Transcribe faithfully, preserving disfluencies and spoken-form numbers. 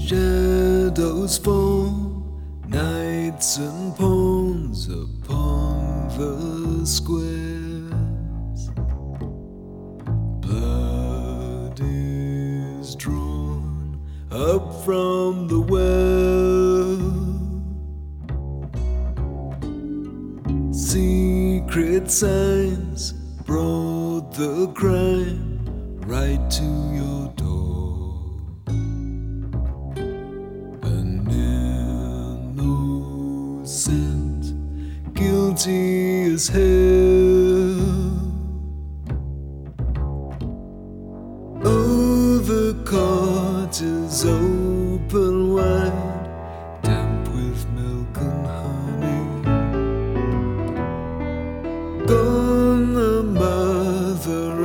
Shadows fall, knights and pawns upon the squares. Blood is drawn up from the well. Secret signs brought the crime right to your door. An innocent, guilty as hell. Oh, the court is open wide.